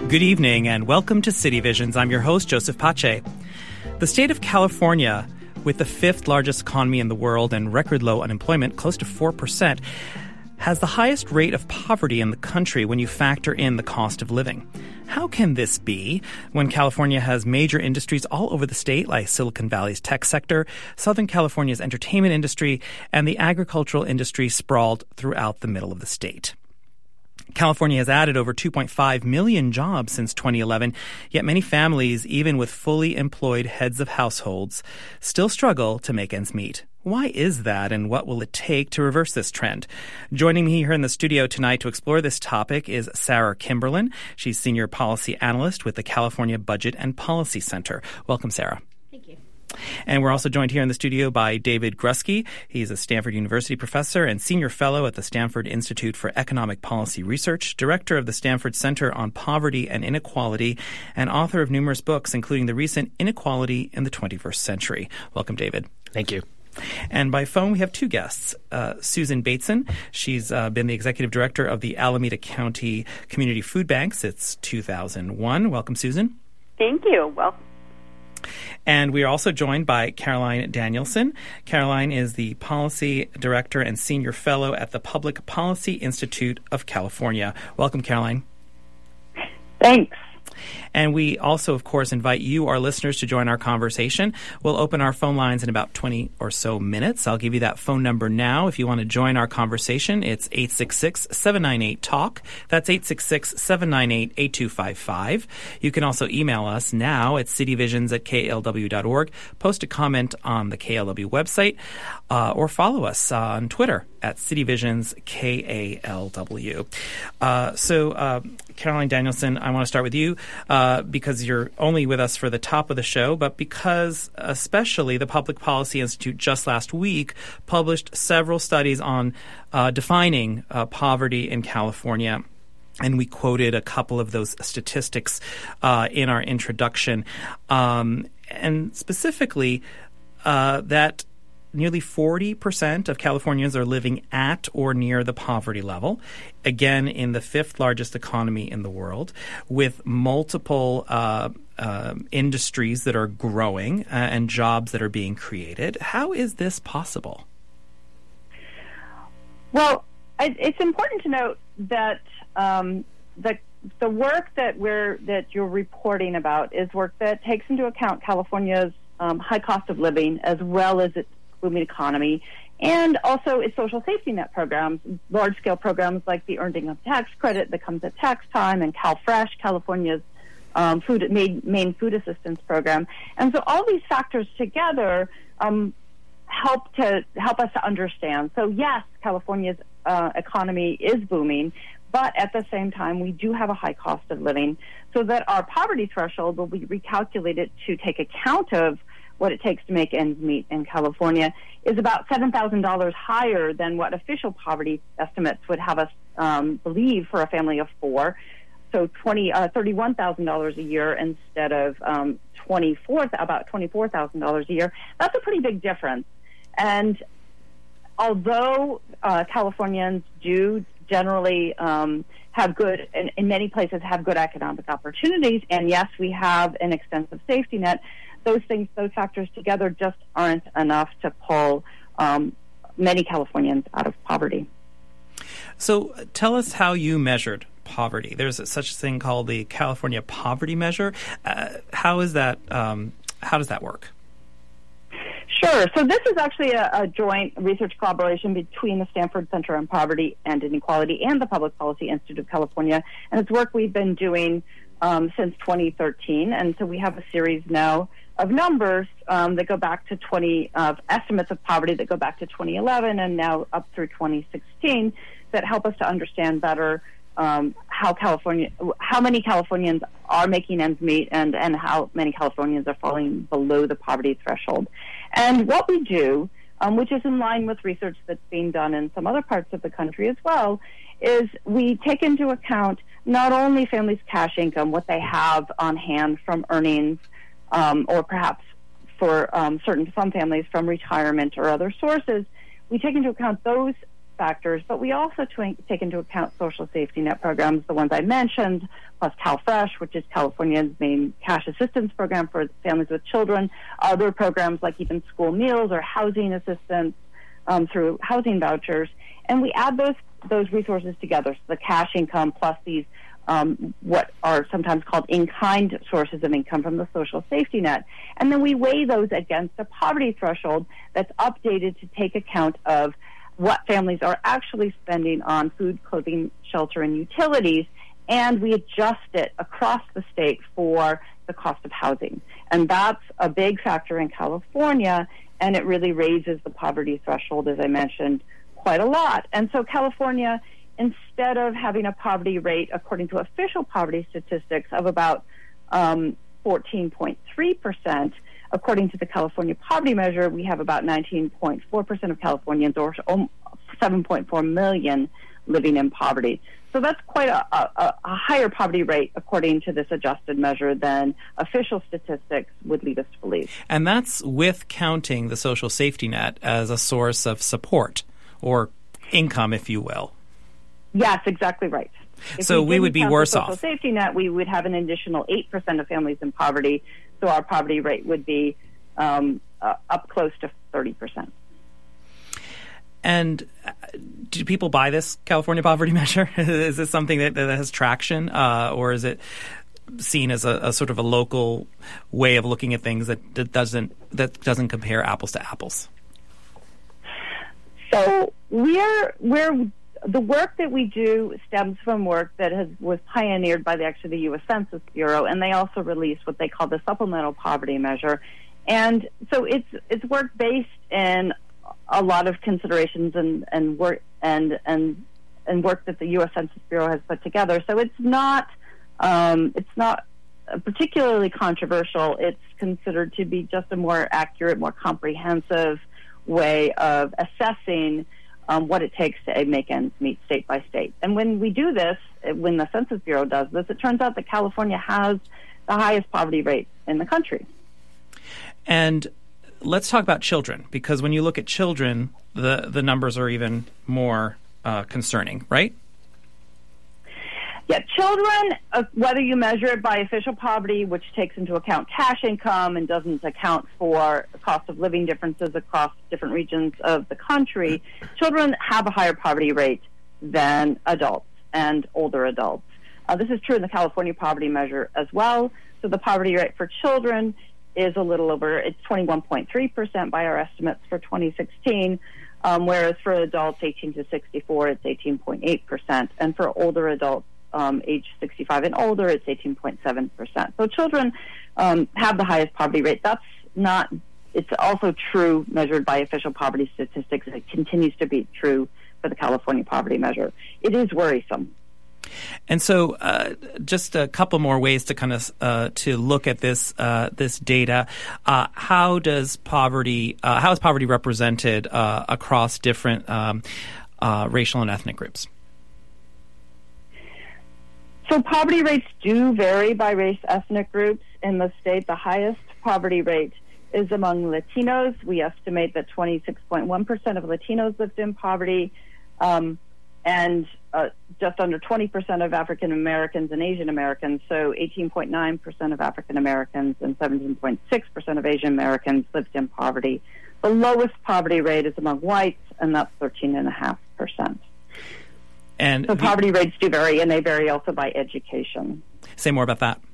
Good evening and welcome to City Visions. I'm your host, Joseph Pache. The state of California, with the fifth largest economy in the world and record low unemployment, close to 4%, has the highest rate of poverty in the country when you factor in the cost of living. How can this be when California has major industries all over the state, like Silicon Valley's tech sector, Southern California's entertainment industry, and the agricultural industry sprawled throughout the middle of the state? California has added over 2.5 million jobs since 2011, yet many families, even with fully employed heads of households, still struggle to make ends meet. Why is that, and what will it take to reverse this trend? Joining me here in the studio tonight to explore this topic is Sarah Kimberlin. She's Senior Policy Analyst with the California Budget and Policy Center. Welcome, Sarah. Thank you. And we're also joined here in the studio by David Grusky. He's a Stanford University professor and senior fellow at the Stanford Institute for Economic Policy Research, director of the Stanford Center on Poverty and Inequality, and author of numerous books, including the recent Inequality in the 21st Century. Welcome, David. Thank you. And by phone, we have two guests. Susan Bateson. She's been the executive director of the Alameda County Community Food Bank since 2001. Welcome, Susan. Thank you. Welcome. And we are also joined by Caroline Danielson. Caroline is the Policy Director and Senior Fellow at the Public Policy Institute of California. Welcome, Caroline. Thanks. And we also, of course, invite you, our listeners, to join our conversation. We'll open our phone lines in about 20 or so minutes. I'll give you that phone number now if you want to join our conversation. It's 866-798-TALK. That's 866-798-8255. You can also email us now at cityvisions@klw.org. Post a comment on the KLW website or follow us on Twitter at CityVisions KALW. Caroline Danielson, I want to start with you because you're only with us for the top of the show, but because especially the Public Policy Institute just last week published several studies on defining poverty in California. And we quoted a couple of those statistics in our introduction. And specifically that nearly 40% of Californians are living at or near the poverty level, again, in the fifth largest economy in the world, with multiple industries that are growing and jobs that are being created. How is this possible? Well, it's important to note that the work that you're reporting about is work that takes into account California's high cost of living as well as its booming economy, and also its social safety net programs, large-scale programs like the Earned Income Tax Credit that comes at tax time, and CalFresh, California's main food assistance program. And so all these factors together help us to understand. So yes, California's economy is booming, but at the same time, we do have a high cost of living, so that our poverty threshold will be recalculated to take account of what it takes to make ends meet in California is about $7,000 higher than what official poverty estimates would have us believe for a family of four. So $31,000 a year instead of about $24,000 a year. That's a pretty big difference. And although Californians do generally have good, in many places have good economic opportunities, and yes, we have an extensive safety net, those factors together just aren't enough to pull many Californians out of poverty. So tell us how you measured poverty. There's such a thing called the California Poverty Measure. How does that work? Sure. So this is actually a joint research collaboration between the Stanford Center on Poverty and Inequality and the Public Policy Institute of California, and it's work we've been doing since 2013. And so we have a series now of numbers that go back to estimates of poverty that go back to 2011 and now up through 2016 that help us to understand better how many Californians are making ends meet and how many Californians are falling below the poverty threshold. And what we do, which is in line with research that's being done in some other parts of the country as well, is we take into account not only families' cash income, what they have on hand from earnings, or perhaps for some families from retirement or other sources. We take into account those factors, but we also take into account social safety net programs, the ones I mentioned, plus CalFresh, which is California's main cash assistance program for families with children, other programs like even school meals or housing assistance through housing vouchers. And we add those resources together, so the cash income plus these what are sometimes called in-kind sources of income from the social safety net. And then we weigh those against a poverty threshold that's updated to take account of what families are actually spending on food, clothing, shelter, and utilities, and we adjust it across the state for the cost of housing. And that's a big factor in California, and it really raises the poverty threshold, as I mentioned, quite a lot. And so California, instead of having a poverty rate, according to official poverty statistics, of about 14.3%, according to the California Poverty Measure, we have about 19.4% of Californians, or 7.4 million, living in poverty. So that's quite a higher poverty rate, according to this adjusted measure, than official statistics would lead us to believe. And that's with counting the social safety net as a source of support, or income, if you will. Yes, exactly right. So we would be worse off. Social safety net, we would have an additional 8% of families in poverty, so our poverty rate would be up close to 30%. And do people buy this California poverty measure? Is this something that has traction, or is it seen as a sort of a local way of looking at things that doesn't compare apples to apples? So the work that we do stems from work that was pioneered by the U.S. Census Bureau, and they also released what they call the Supplemental Poverty Measure. And so it's work based in a lot of considerations and work and work that the U.S. Census Bureau has put together. So it's not particularly controversial. It's considered to be just a more accurate, more comprehensive way of assessing what it takes to make ends meet state by state. And when we do this, when the Census Bureau does this, it turns out that California has the highest poverty rate in the country. And let's talk about children, because when you look at children, the numbers are even more concerning, right? Yeah, children, whether you measure it by official poverty, which takes into account cash income and doesn't account for the cost of living differences across different regions of the country, children have a higher poverty rate than adults and older adults. This is true in the California Poverty Measure as well. So the poverty rate for children is a little over, it's 21.3% by our estimates for 2016, whereas for adults 18 to 64, it's 18.8%. And for older adults, age 65 and older, it's 18.7%. So children have the highest poverty rate. It's also true measured by official poverty statistics. It continues to be true for the California Poverty Measure. It is worrisome. And so, just a couple more ways to kind of to look at this data. How is poverty represented across different racial and ethnic groups? So poverty rates do vary by race, ethnic groups in the state. The highest poverty rate is among Latinos. We estimate that 26.1% of Latinos lived in poverty, and just under 20% of African Americans and Asian Americans. So 18.9% of African Americans and 17.6% of Asian Americans lived in poverty. The lowest poverty rate is among whites, and that's 13.5%. And so poverty rates do vary, and they vary also by education. Say more about that.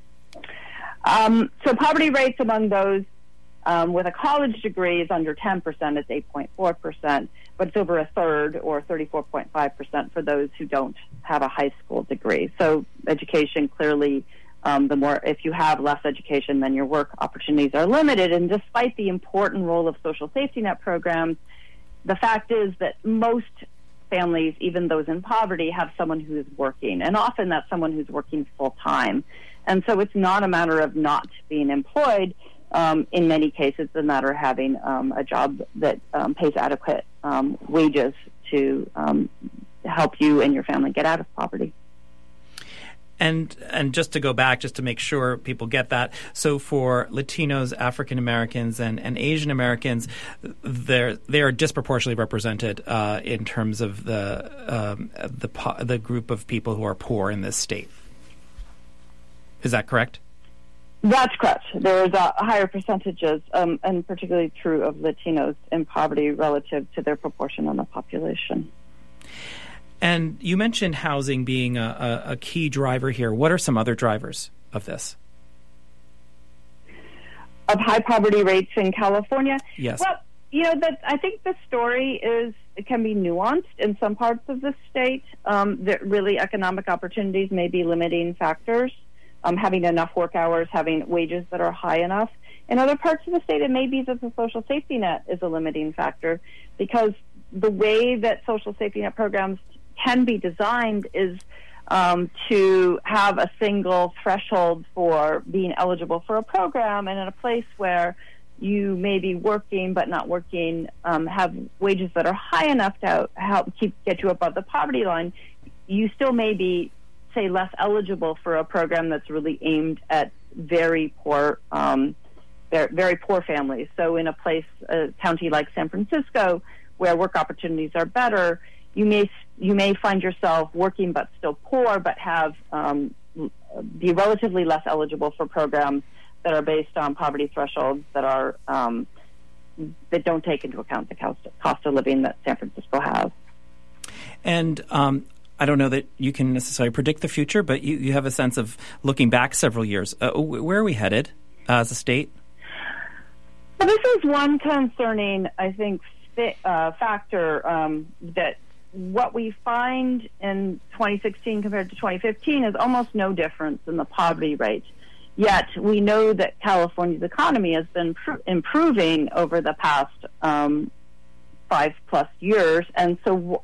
So poverty rates among those with a college degree is under 10%. It's 8.4%, but it's over a third, or 34.5%, for those who don't have a high school degree. So education, clearly, if you have less education, then your work opportunities are limited. And despite the important role of social safety net programs, the fact is that most families, even those in poverty, have someone who is working, and often that's someone who's working full-time. And so it's not a matter of not being employed. In many cases, it's a matter of having a job that pays adequate wages to help you and your family get out of poverty. And just to go back, just to make sure people get that, so for Latinos, African Americans, and Asian Americans, they are disproportionately represented in terms of the group of people who are poor in this state. Is that correct? That's correct. There's higher percentages, and particularly true of Latinos in poverty relative to their proportion on the population. And you mentioned housing being a key driver here. What are some other drivers of this? Of high poverty rates in California? Yes. Well, I think the story can be nuanced in some parts of the state. That really economic opportunities may be limiting factors. Having enough work hours, having wages that are high enough. In other parts of the state, it may be that the social safety net is a limiting factor, because the way that social safety net programs can be designed is to have a single threshold for being eligible for a program, and in a place where you may be working but not working, have wages that are high enough to help get you above the poverty line, you still may be, say, less eligible for a program that's really aimed at very poor families. So in a county like San Francisco, where work opportunities are better, you may find yourself working but still poor, but have be relatively less eligible for programs that are based on poverty thresholds that don't take into account the cost of living that San Francisco has. And I don't know that you can necessarily predict the future, but you have a sense of looking back several years. Where are we headed as a state? Well, this is one concerning, I think, factor that what we find in 2016 compared to 2015 is almost no difference in the poverty rate. Yet we know that California's economy has been improving over the past 5+ years, and so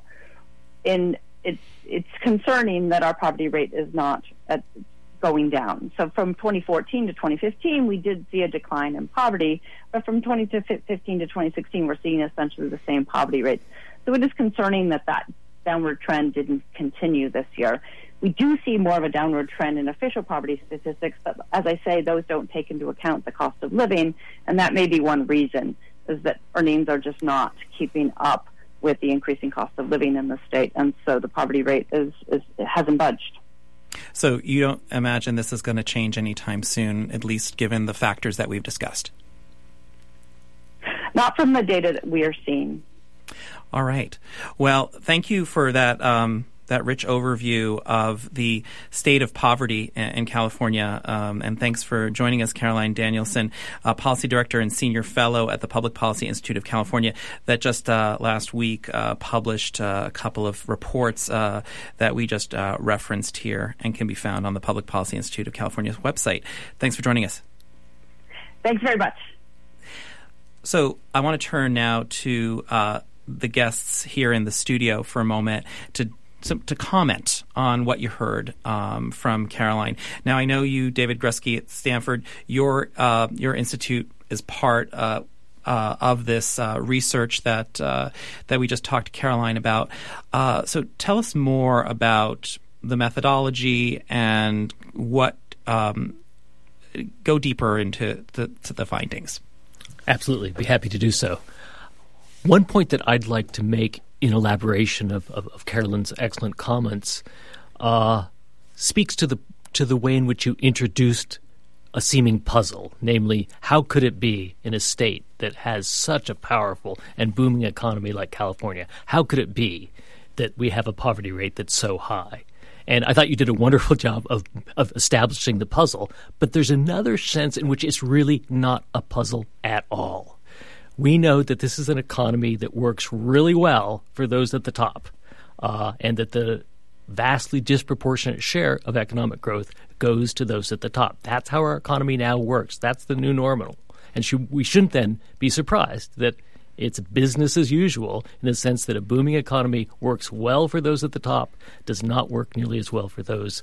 it's concerning that our poverty rate is not going down. So from 2014 to 2015, we did see a decline in poverty, but from 2015 to 2016, we're seeing essentially the same poverty rate. So it is concerning that downward trend didn't continue this year. We do see more of a downward trend in official poverty statistics, but as I say, those don't take into account the cost of living, and that may be one reason, is that earnings are just not keeping up with the increasing cost of living in the state, and so the poverty rate hasn't budged. So you don't imagine this is going to change anytime soon, at least given the factors that we've discussed? Not from the data that we are seeing. All right. Well, thank you for that rich overview of the state of poverty in California. And thanks for joining us, Caroline Danielson, Policy Director and Senior Fellow at the Public Policy Institute of California, that just last week published a couple of reports that we just referenced here and can be found on the Public Policy Institute of California's website. Thanks for joining us. Thanks very much. So I want to turn now to the guests here in the studio for a moment to comment on what you heard from Caroline. Now, I know you, David Grusky at Stanford, your institute is part of this research that we just talked to Caroline about. So tell us more about the methodology and what go deeper into the findings. Absolutely. Be happy to do so. One point that I'd like to make in elaboration of Caroline's excellent comments speaks to the way in which you introduced a seeming puzzle, namely, how could it be in a state that has such a powerful and booming economy like California, how could it be that we have a poverty rate that's so high? And I thought you did a wonderful job of establishing the puzzle, but there's another sense in which it's really not a puzzle at all. We know that this is an economy that works really well for those at the top, and that the vastly disproportionate share of economic growth goes to those at the top. That's how our economy now works. That's the new normal. And we shouldn't then be surprised that it's business as usual in the sense that a booming economy works well for those at the top, does not work nearly as well for those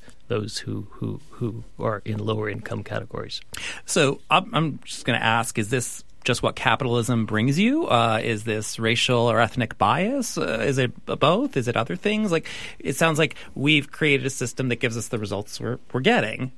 who are in lower income categories. So I'm just going to ask, is this just what capitalism brings you? Is this racial or ethnic bias? Is it both? Is it other things? Like, it sounds like we've created a system that gives us the results we're getting.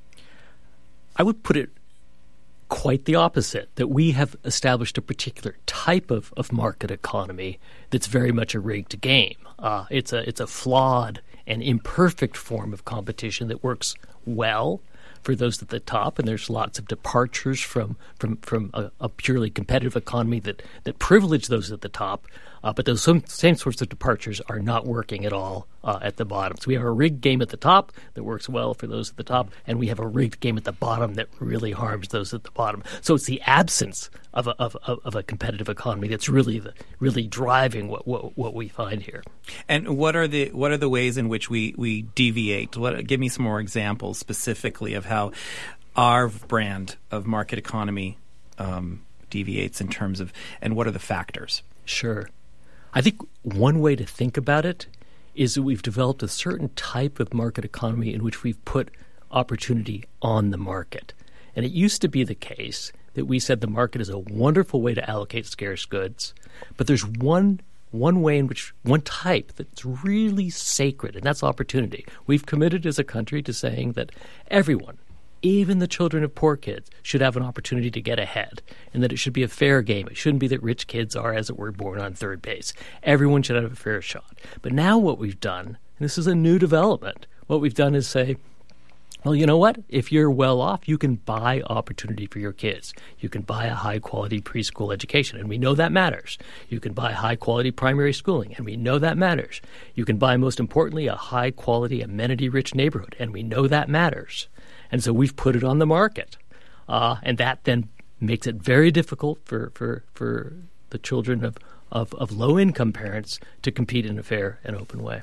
I would put it quite the opposite, that we have established a particular type of market economy that's very much a rigged game. It's a flawed and imperfect form of competition that works well for those at the top, and there's lots of departures from a purely competitive economy that privilege those at the top. But those same sorts of departures are not working at all at the bottom. So we have a rigged game at the top that works well for those at the top, and we have a rigged game at the bottom that really harms those at the bottom. So it's the absence of a competitive economy that's really driving what we find here. And what are the ways in which we deviate? Give me some more examples specifically of how our brand of market economy deviates in terms of, and what are the factors? Sure. I think one way to think about it is that we've developed a certain type of market economy in which we've put opportunity on the market. And it used to be the case that we said the market is a wonderful way to allocate scarce goods, but there's one way in which, one type that's really sacred, and that's opportunity. We've committed as a country to saying that everyone, even the children of poor kids, should have an opportunity to get ahead, and that it should be a fair game. It shouldn't be that rich kids are, as it were, born on third base. Everyone should have a fair shot. But now what we've done, and this is a new development, what we've done is say, well, you know what? If you're well off, you can buy opportunity for your kids. You can buy a high-quality preschool education, and we know that matters. You can buy high-quality primary schooling, and we know that matters. You can buy, most importantly, a high-quality, amenity-rich neighborhood, and we know that matters. And so we've put it on the market. And that then makes it very difficult for the children of low-income parents to compete in a fair and open way.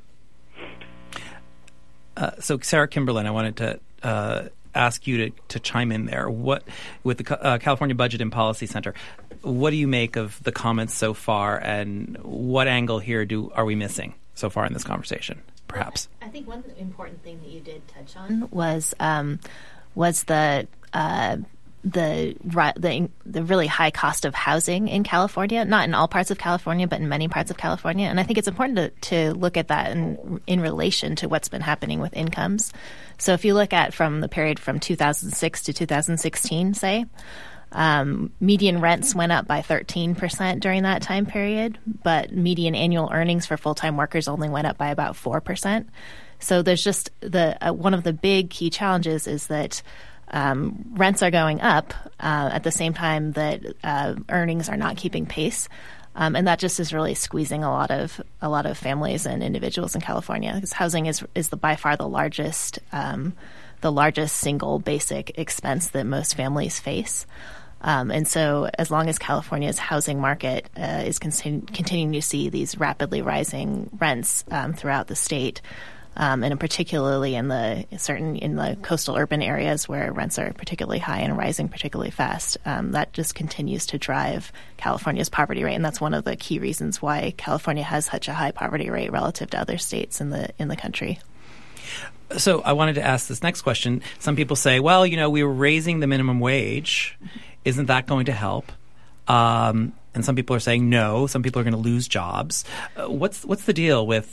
So, Sarah Kimberlin, I wanted to ask you to chime in there. What, with the California Budget and Policy Center, what do you make of the comments so far, and what angle here are we missing so far in this conversation? Perhaps. I think one important thing that you did touch on was the really high cost of housing in California, not in all parts of California, but in many parts of California. And I think it's important to look at that in relation to what's been happening with incomes. So if you look at from the period from 2006 to 2016, say, median rents went up by 13% during that time period, but median annual earnings for full-time workers only went up by about 4%. So there's just one of the big key challenges is that rents are going up at the same time that earnings are not keeping pace, and that just is really squeezing a lot of families and individuals in California, because housing is by far the largest single basic expense that most families face. And so as long as California's housing market is continuing to see these rapidly rising rents throughout the state, and particularly in the coastal urban areas where rents are particularly high and rising particularly fast, that just continues to drive California's poverty rate. And that's one of the key reasons why California has such a high poverty rate relative to other states in the country. So I wanted to ask this next question. Some people say, well, we were raising the minimum wage. Isn't that going to help? And some people are saying no. Some people are going to lose jobs. What's the deal with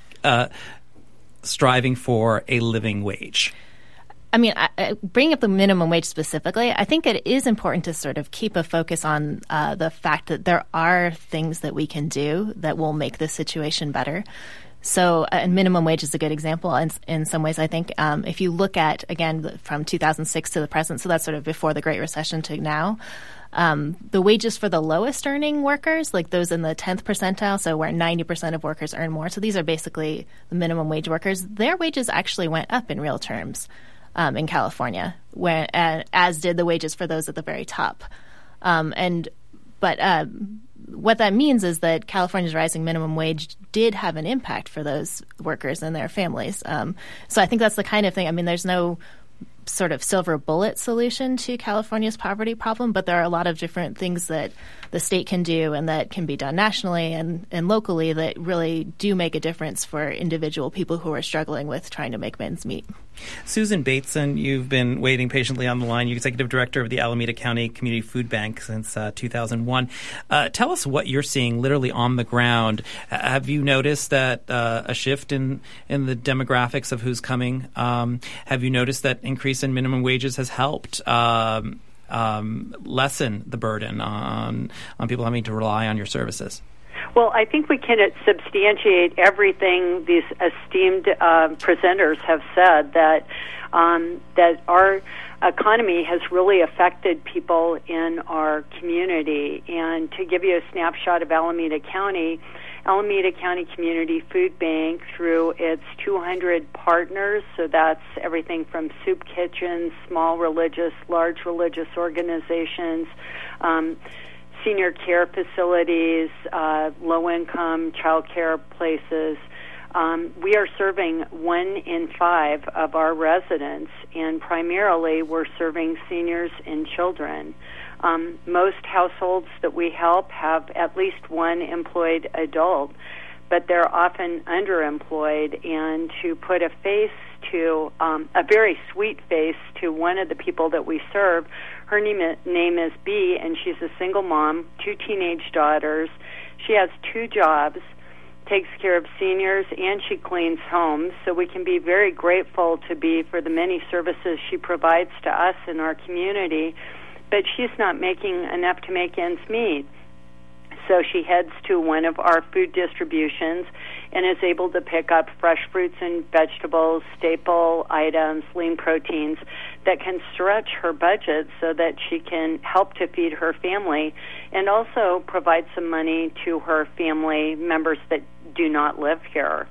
striving for a living wage? I mean, bringing up the minimum wage specifically, I think it is important to sort of keep a focus on the fact that there are things that we can do that will make this situation better. So minimum wage is a good example in some ways, I think. If you look at, again, from 2006 to the present, so that's sort of before the Great Recession to now, the wages for the lowest earning workers, like those in the 10th percentile, so where 90% of workers earn more, so these are basically the minimum wage workers, their wages actually went up in real terms in California, as did the wages for those at the very top. But what that means is that California's rising minimum wage did have an impact for those workers and their families. So I think that's the kind of thing. I mean, there's no sort of silver bullet solution to California's poverty problem, but there are a lot of different things that the state can do and that can be done nationally and locally that really do make a difference for individual people who are struggling with trying to make ends meet. Susan Bateson, you've been waiting patiently on the line. You're Executive Director of the Alameda County Community Food Bank since 2001. Tell us what you're seeing literally on the ground. Have you noticed that a shift in the demographics of who's coming? Have you noticed that increase in minimum wages has helped lessen the burden on people having to rely on your services? Well, I think we can substantiate everything these esteemed presenters have said, that our economy has really affected people in our community. And to give you a snapshot of Alameda County Community Food Bank, through its 200 partners, so that's everything from soup kitchens, small religious, large religious organizations, senior care facilities, low-income child care places. We are serving 1 in 5 of our residents, and primarily we're serving seniors and children. Most households that we help have at least one employed adult, but they're often underemployed. And to put a face to, a very sweet face to one of the people that we serve, her name is Bee, and she's a single mom, 2 teenage daughters. She has 2 jobs, takes care of seniors, and she cleans homes. So we can be very grateful to Bee for the many services she provides to us in our community. But she's not making enough to make ends meet. So she heads to one of our food distributions and is able to pick up fresh fruits and vegetables, staple items, lean proteins that can stretch her budget so that she can help to feed her family and also provide some money to her family members that do not live here.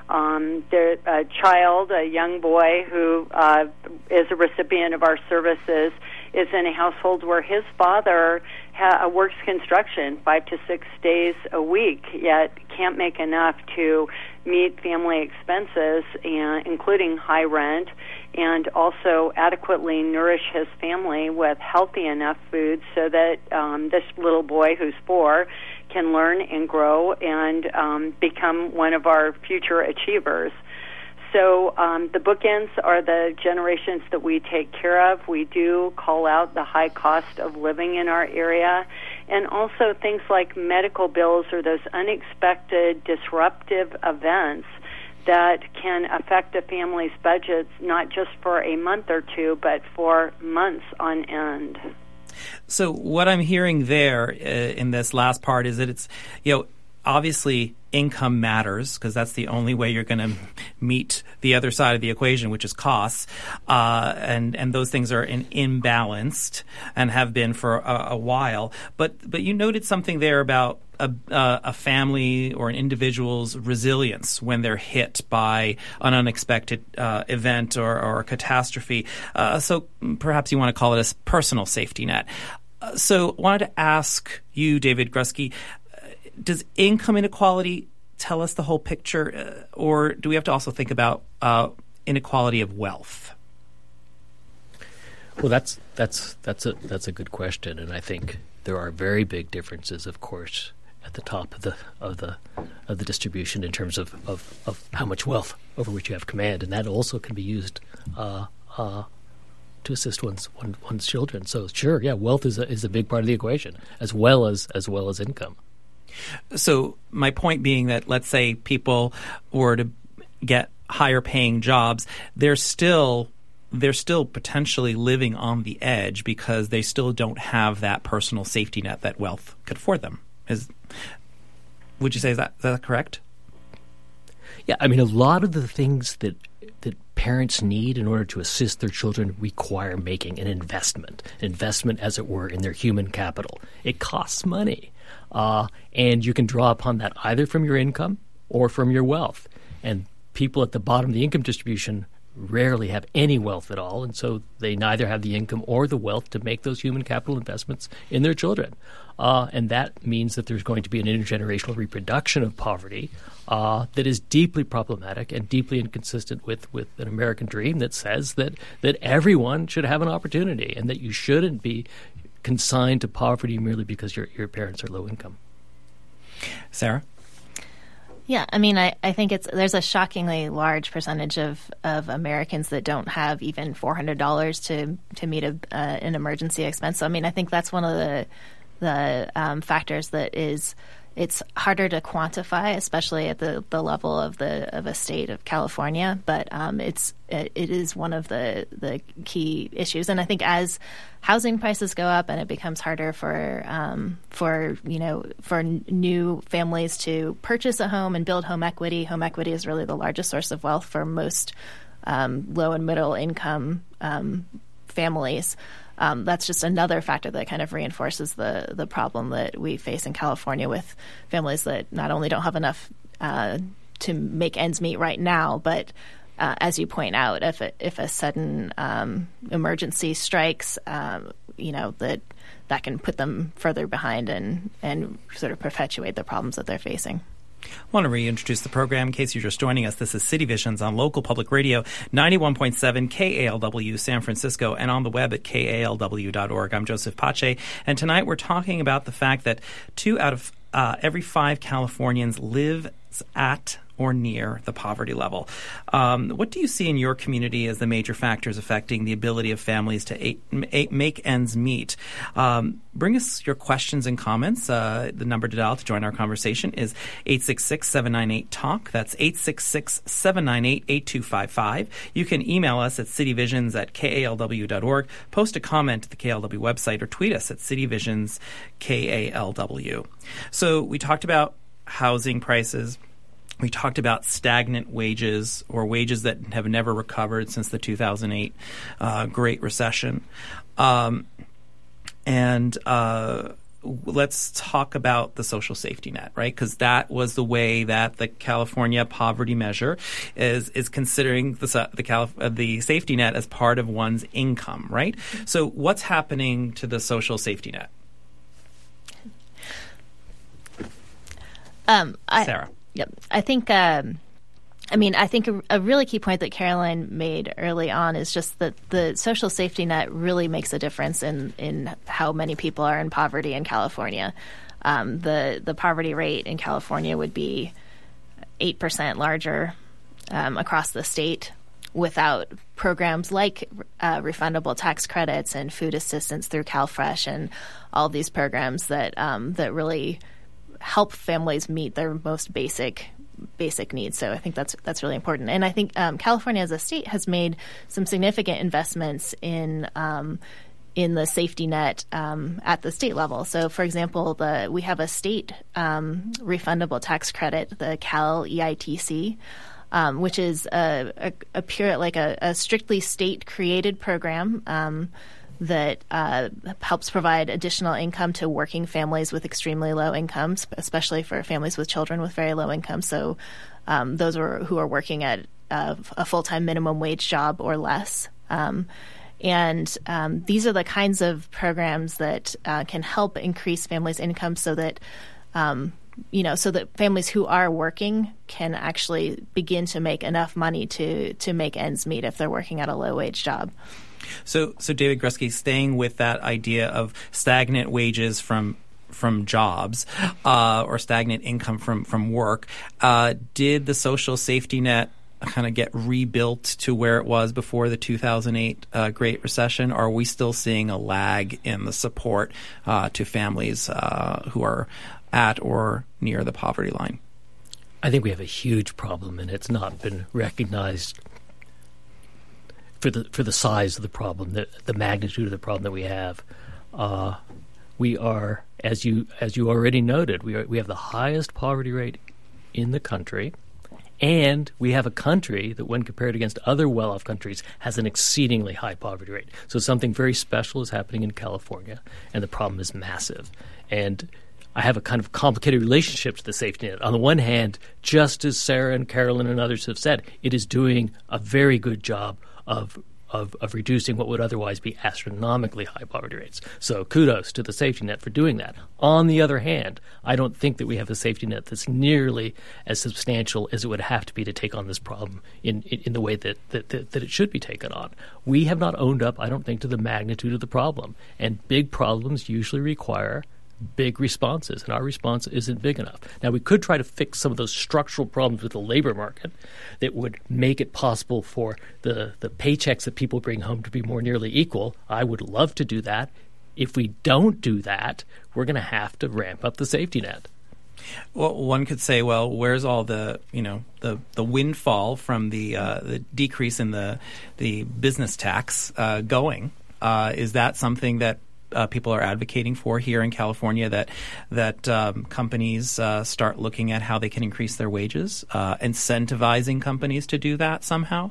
A young boy who is a recipient of our services, is in a household where his father works construction 5 to 6 days a week, yet can't make enough to meet family expenses, including high rent, and also adequately nourish his family with healthy enough food so that this little boy, who's 4, can learn and grow and become one of our future achievers. So the bookends are the generations that we take care of. We do call out the high cost of living in our area, and also things like medical bills or those unexpected disruptive events that can affect a family's budgets, not just for a month or 2, but for months on end. So what I'm hearing there in this last part is that it's, obviously income matters because that's the only way you're going to meet the other side of the equation, which is costs. And those things are imbalanced and have been for a while. But you noted something there about a family or an individual's resilience when they're hit by an unexpected event or a catastrophe. So perhaps you want to call it a personal safety net. So wanted to ask you, David Grusky, does income inequality tell us the whole picture, or do we have to also think about inequality of wealth? Well, that's a good question, and I think there are very big differences, of course, at the top of the distribution in terms of how much wealth over which you have command, and that also can be used to assist one's children. So sure, yeah, wealth is a big part of the equation as well as income. So my point being that let's say people were to get higher paying jobs, they're still potentially living on the edge because they still don't have that personal safety net that wealth could afford them. Would you say is that correct? Yeah, I mean, a lot of the things that parents need in order to assist their children require making an investment, as it were, in their human capital. It costs money. And you can draw upon that either from your income or from your wealth. And people at the bottom of the income distribution rarely have any wealth at all, and so they neither have the income or the wealth to make those human capital investments in their children. And that means that there's going to be an intergenerational reproduction of poverty that is deeply problematic and deeply inconsistent with an American dream that says that everyone should have an opportunity and that you shouldn't be consigned to poverty merely because your parents are low income. Sarah? Yeah, I mean, I think there's a shockingly large percentage of Americans that don't have even $400 to meet an emergency expense. So, I mean, I think that's one of the factors that it's harder to quantify, especially at the level of a state of California. But it is one of the key issues, and I think as housing prices go up and it becomes harder for new families to purchase a home and build home equity. Home equity is really the largest source of wealth for most low and middle income families. That's just another factor that kind of reinforces the problem that we face in California with families that not only don't have enough to make ends meet right now, but as you point out, if a sudden emergency strikes, that can put them further behind and sort of perpetuate the problems that they're facing. I want to reintroduce the program in case you're just joining us. This is City Visions on local public radio, 91.7 KALW San Francisco, and on the web at kalw.org. I'm Joseph Pace, and tonight we're talking about the fact that 2 out of every 5 Californians live at or near the poverty level. What do you see in your community as the major factors affecting the ability of families to make ends meet? Bring us your questions and comments. The number to dial to join our conversation is 866-798-TALK. That's 866-798-8255. You can email us at cityvisions@kalw.org, post a comment at the KLW website, or tweet us at cityvisionsKALW. So we talked about housing prices. We talked about stagnant wages, or wages that have never recovered since the 2008 Great Recession. Let's talk about the social safety net, right? Because that was the way that the California poverty measure is considering the safety net as part of one's income, right? So what's happening to the social safety net? Sarah. Yep. I think a really key point that Caroline made early on is just that the social safety net really makes a difference in how many people are in poverty in California. The poverty rate in California would be 8% larger across the state without programs like refundable tax credits and food assistance through CalFresh and all these programs that really help families meet their most basic needs. So I think that's really important. And I think California as a state has made some significant investments in the safety net at the state level. So, for example, we have a state refundable tax credit, the Cal EITC, which is a strictly state-created program that helps provide additional income to working families with extremely low incomes, especially for families with children with very low incomes. So those who are working at a full-time minimum wage job or less. And these are the kinds of programs that can help increase families' income so that so that families who are working can actually begin to make enough money to make ends meet if they're working at a low-wage job. So David Grusky, staying with that idea of stagnant wages from jobs or stagnant income from work, did the social safety net kind of get rebuilt to where it was before the 2008 Great Recession, or are we still seeing a lag in the support to families who are at or near the poverty line? I think we have a huge problem, and it's not been recognized for the size of the problem, the magnitude of the problem that we have. We are, as you already noted, we have the highest poverty rate in the country, and we have a country that, when compared against other well-off countries, has an exceedingly high poverty rate. So something very special is happening in California, and the problem is massive. And I have a kind of complicated relationship to the safety net. On the one hand, just as Sarah and Carolyn and others have said, it is doing a very good job of reducing what would otherwise be astronomically high poverty rates. So kudos to the safety net for doing that. On the other hand, I don't think that we have a safety net that's nearly as substantial as it would have to be to take on this problem in the way that it should be taken on. We have not owned up, I don't think, to the magnitude of the problem. And big problems usually require big responses, and our response isn't big enough. Now, we could try to fix some of those structural problems with the labor market that would make it possible for the paychecks that people bring home to be more nearly equal. I would love to do that. If we don't do that, we're going to have to ramp up the safety net. Well, one could say, well, where's all the windfall from the decrease in the business tax going? Is that something that people are advocating for here in California, that companies start looking at how they can increase their wages, incentivizing companies to do that somehow?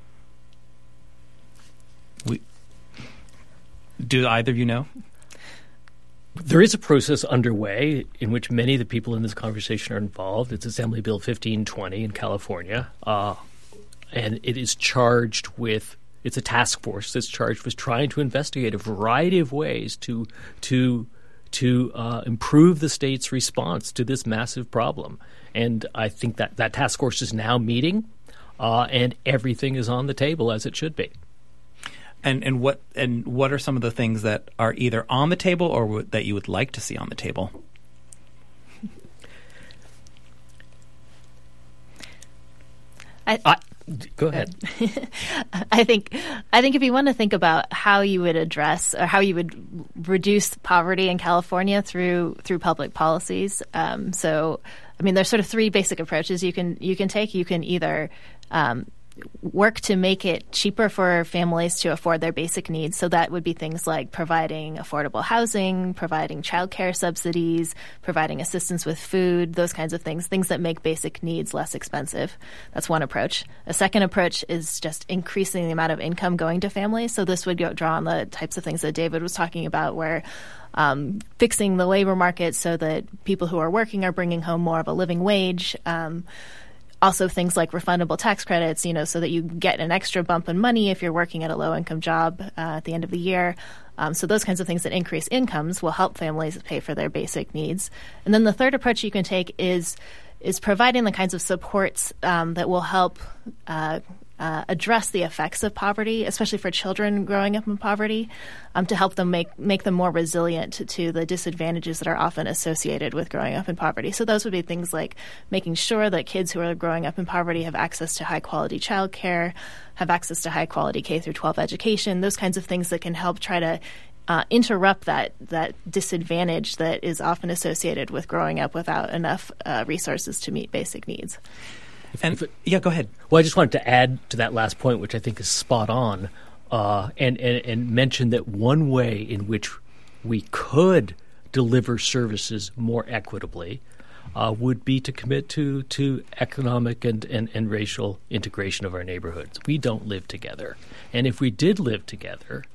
Do either of you know? There is a process underway in which many of the people in this conversation are involved. It's Assembly Bill 1520 in California, and it is charged with – it's a task force that's charged with trying to investigate a variety of ways to improve the state's response to this massive problem. And I think that task force is now meeting, and everything is on the table as it should be. And what are some of the things that are either on the table or that you would like to see on the table? Go ahead. I think if you want to think about how you would address or how you would reduce poverty in California through public policies, so I mean, there's sort of three basic approaches you can take. You can either work to make it cheaper for families to afford their basic needs. So that would be things like providing affordable housing, providing childcare subsidies, providing assistance with food, those kinds of things that make basic needs less expensive. That's one approach. A second approach is just increasing the amount of income going to families. So this would draw on the types of things that David was talking about, where fixing the labor market so that people who are working are bringing home more of a living wage. Also things like refundable tax credits, so that you get an extra bump in money if you're working at a low-income job at the end of the year. So those kinds of things that increase incomes will help families pay for their basic needs. And then the third approach you can take is providing the kinds of supports that will help address the effects of poverty, especially for children growing up in poverty, to help them make them more resilient to the disadvantages that are often associated with growing up in poverty. So those would be things like making sure that kids who are growing up in poverty have access to high-quality childcare, have access to high-quality K-12 education, those kinds of things that can help try to interrupt that disadvantage that is often associated with growing up without enough resources to meet basic needs. Yeah, go ahead. Well, I just wanted to add to that last point, which I think is spot on, and mention that one way in which we could deliver services more equitably would be to commit to economic and racial integration of our neighborhoods. We don't live together. And if we did live together,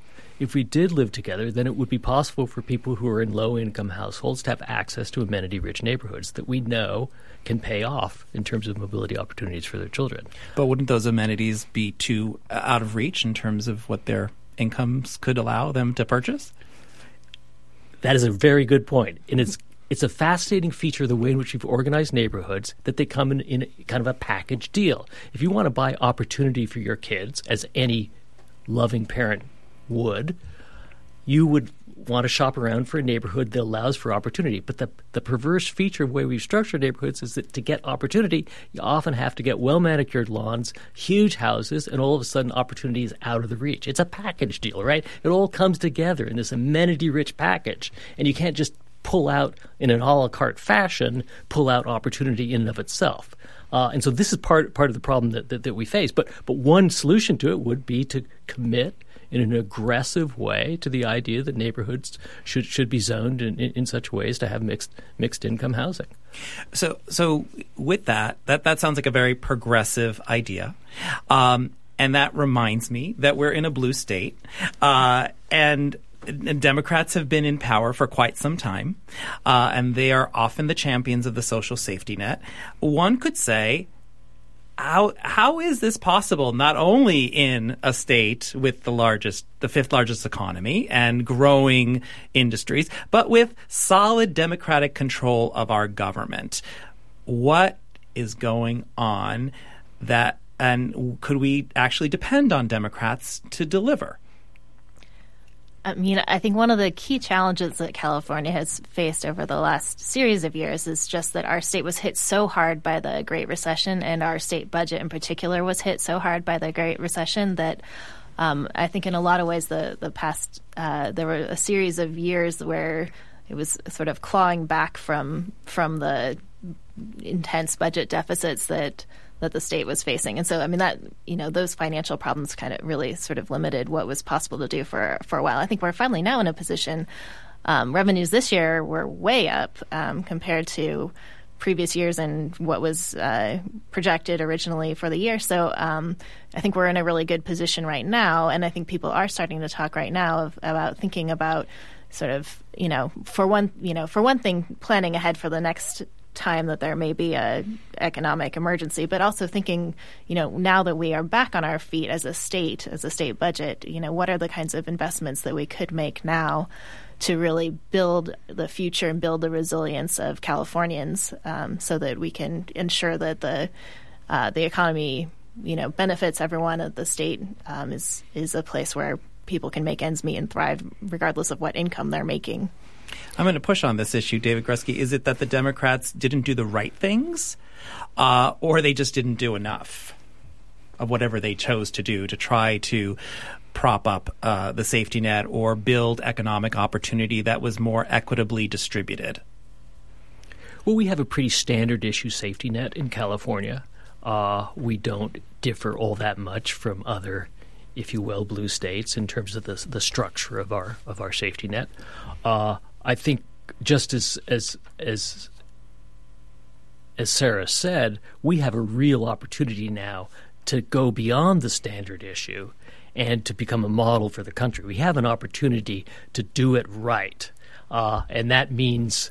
then it would be possible for people who are in low-income households to have access to amenity-rich neighborhoods that we know can pay off in terms of mobility opportunities for their children. But wouldn't those amenities be too out of reach in terms of what their incomes could allow them to purchase? That is a very good point. And it's a fascinating feature of the way in which we've organized neighborhoods that they come in kind of a package deal. If you want to buy opportunity for your kids, as any loving parent would, you would want to shop around for a neighborhood that allows for opportunity. But the perverse feature of the way we've structured neighborhoods is that to get opportunity, you often have to get well-manicured lawns, huge houses, and all of a sudden opportunity is out of the reach. It's a package deal, right? It all comes together in this amenity-rich package, and you can't just pull out in an a la carte fashion, pull out opportunity in and of itself. And so this is part of the problem that we face. But one solution to it would be to commit in an aggressive way to the idea that neighborhoods should be zoned in such ways to have mixed income housing. So with that sounds like a very progressive idea. And that reminds me that we're in a blue state, and Democrats have been in power for quite some time, and they are often the champions of the social safety net. One could say, how is this possible, not only in a state with the fifth largest economy and growing industries, but with solid Democratic control of our government? What is going on and could we actually depend on Democrats to deliver? I mean, I think one of the key challenges that California has faced over the last series of years is just that our state was hit so hard by the Great Recession, and our state budget in particular was hit so hard by the Great Recession that I think in a lot of ways the past there were a series of years where it was sort of clawing back from the intense budget deficits that the state was facing. And so, I mean, that, those financial problems kind of really sort of limited what was possible to do for a while. I think we're finally now in a position, revenues this year were way up compared to previous years and what was projected originally for the year. So I think we're in a really good position right now. And I think people are starting to talk right now about thinking about sort of, for one thing, planning ahead for the next time that there may be a economic emergency, but also thinking, now that we are back on our feet as a state budget, what are the kinds of investments that we could make now to really build the future and build the resilience of Californians, so that we can ensure that the economy, benefits everyone. At the state is a place where people can make ends meet and thrive regardless of what income they're making. I'm going to push on this issue, David Grusky. Is it that the Democrats didn't do the right things, or they just didn't do enough of whatever they chose to do to try to prop up the safety net or build economic opportunity that was more equitably distributed? Well, we have a pretty standard issue safety net in California. We don't differ all that much from other, if you will, blue states in terms of the structure of our safety net. I think just as Sarah said, we have a real opportunity now to go beyond the standard issue and to become a model for the country. We have an opportunity to do it right, and that means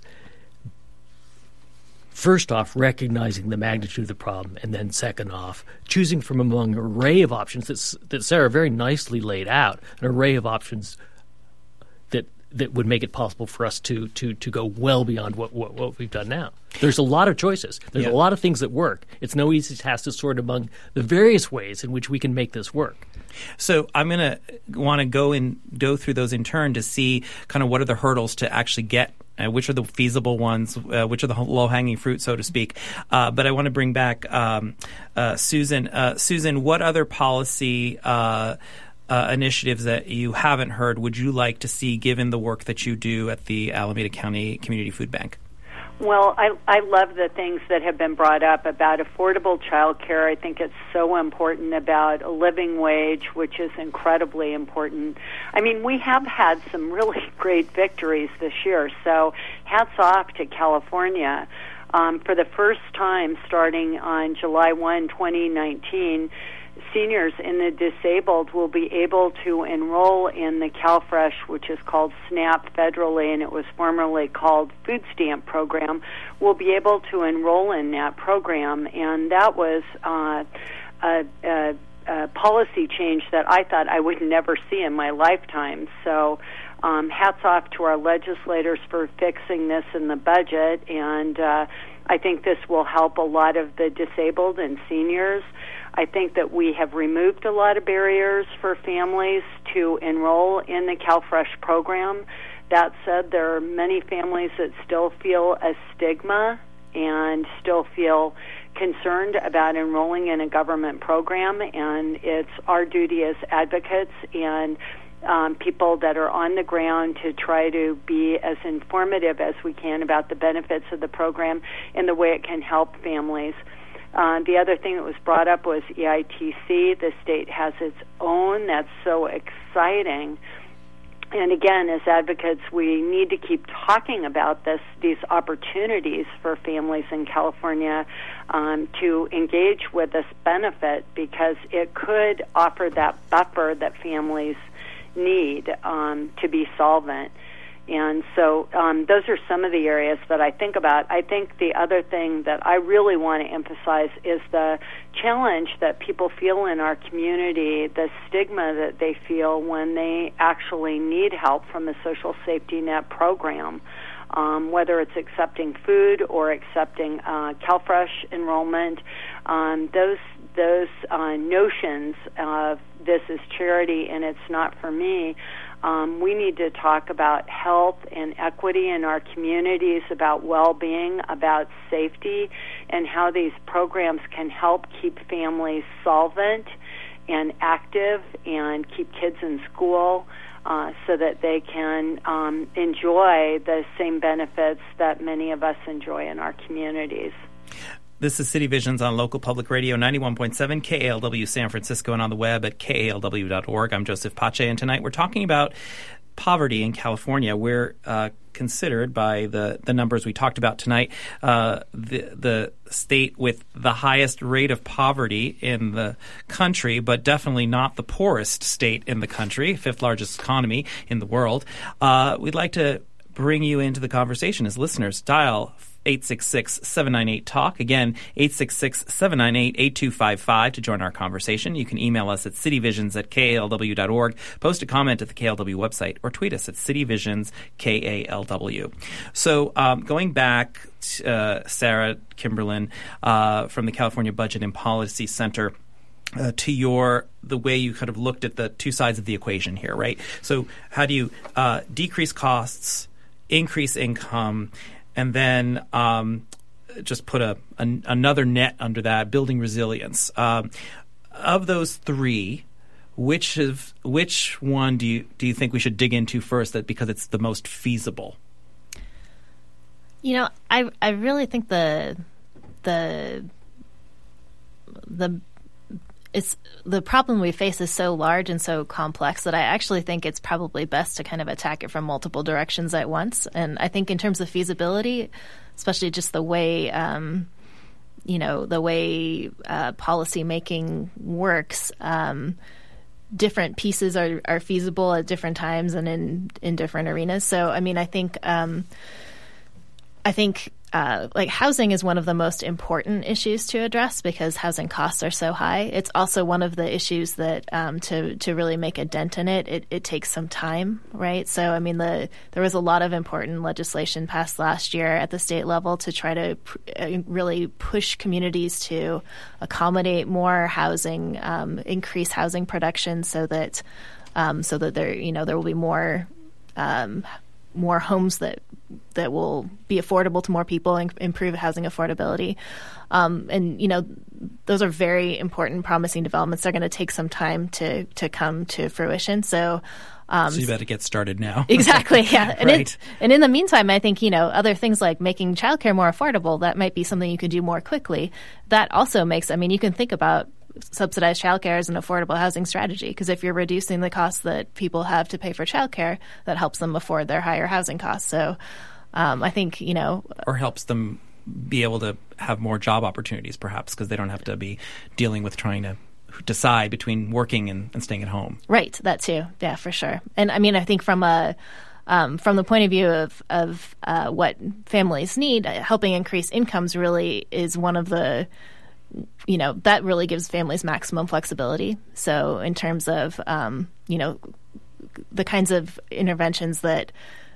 first off, recognizing the magnitude of the problem, and then second off, choosing from among an array of options that Sarah very nicely laid out, an array of options that would make it possible for us to go well beyond what we've done now. There's a lot of choices. There's a lot of things that work. It's no easy task to sort among the various ways in which we can make this work. So I'm going to want to go through those in turn to see kind of what are the hurdles to actually get, which are the feasible ones, which are the low-hanging fruit, so to speak. But I want to bring back Susan. Susan, what other policy initiatives that you haven't heard would you like to see given the work that you do at the Alameda County Community Food Bank? Well, I love the things that have been brought up about affordable child care. I think it's so important, about a living wage, which is incredibly important. I mean, we have had some really great victories this year, so hats off to California. For the first time, starting on July 1, 2019, seniors and the disabled will be able to enroll in the CalFresh, which is called SNAP federally, and it was formerly called Food Stamp Program, will be able to enroll in that program. And that was a policy change that I thought I would never see in my lifetime. So hats off to our legislators for fixing this in the budget, and I think this will help a lot of the disabled and seniors. I think that we have removed a lot of barriers for families to enroll in the CalFresh program. That said, there are many families that still feel a stigma and still feel concerned about enrolling in a government program, and it's our duty as advocates and people that are on the ground to try to be as informative as we can about the benefits of the program and the way it can help families. The other thing that was brought up was EITC. The state has its own. That's so exciting. And again, as advocates, we need to keep talking about these opportunities for families in California to engage with this benefit, because it could offer that buffer that families need to be solvent. And so those are some of the areas that I think about. I think the other thing that I really want to emphasize is the challenge that people feel in our community, the stigma that they feel when they actually need help from a social safety net program, whether it's accepting food or accepting CalFresh enrollment. those notions of this is charity and it's not for me. We need to talk about health and equity in our communities, about well-being, about safety, and how these programs can help keep families solvent and active and keep kids in school so that they can enjoy the same benefits that many of us enjoy in our communities. This is City Visions on Local Public Radio 91.7 KALW San Francisco and on the web at kalw.org. I'm Joseph Pace, and tonight we're talking about poverty in California. We're considered by the numbers we talked about tonight the state with the highest rate of poverty in the country, but definitely not the poorest state in the country, fifth largest economy in the world. We'd like to bring you into the conversation as listeners. Dial 866-798-TALK. Again, 866-798-8255 to join our conversation. You can email us at cityvisions@kalw.org, post a comment at the KLW website, or tweet us at cityvisions_KALW. So going back, Sarah Kimberlin from the California Budget and Policy Center, to the way you kind of looked at the two sides of the equation here, right? So how do you decrease costs, increase income, and then just put another net under that, building resilience. Of those three, which one do you think we should dig into first? That because it's the most feasible. You know, I really think the problem we face is so large and so complex that I actually think it's probably best to kind of attack it from multiple directions at once. And I think in terms of feasibility, especially just the way, policy making works, different pieces are feasible at different times and in different arenas. So, I mean, I think like housing is one of the most important issues to address because housing costs are so high. It's also one of the issues that to really make a dent in it takes some time, right? So, I mean, there was a lot of important legislation passed last year at the state level to try to really push communities to accommodate more housing, increase housing production so that there will be more homes that will be affordable to more people and improve housing affordability. Those are very important, promising developments. They're going to take some time to come to fruition. So you better get started now. Exactly, yeah. And, right. And in the meantime, I think, other things like making childcare more affordable, that might be something you can do more quickly. That also makes, you can think about subsidized childcare as an affordable housing strategy because if you're reducing the costs that people have to pay for childcare, that helps them afford their higher housing costs. So I think, or helps them be able to have more job opportunities perhaps because they don't have to be dealing with trying to decide between working and staying at home. Right. That too. Yeah, for sure. And I think from the point of view of what families need, helping increase incomes really is one of the that really gives families maximum flexibility. So in terms of, the kinds of interventions that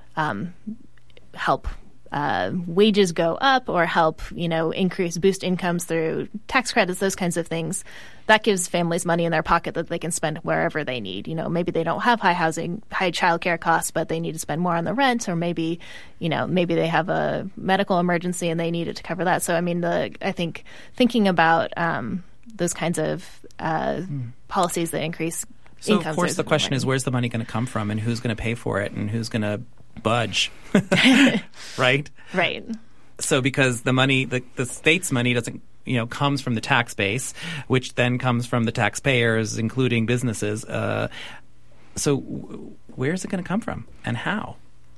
help wages go up or help, boost incomes through tax credits, those kinds of things, that gives families money in their pocket that they can spend wherever they need. Maybe they don't have high childcare costs, but they need to spend more on the rent, or maybe they have a medical emergency and they need it to cover that. So, I think thinking about those kinds of policies that increase incomes. So, of course, the question is, where's the money going to come from and who's going to pay for it and who's going to budge, right? Right. So because the money, the state's money doesn't, comes from the tax base, which then comes from the taxpayers, including businesses. So where's it going to come from and how?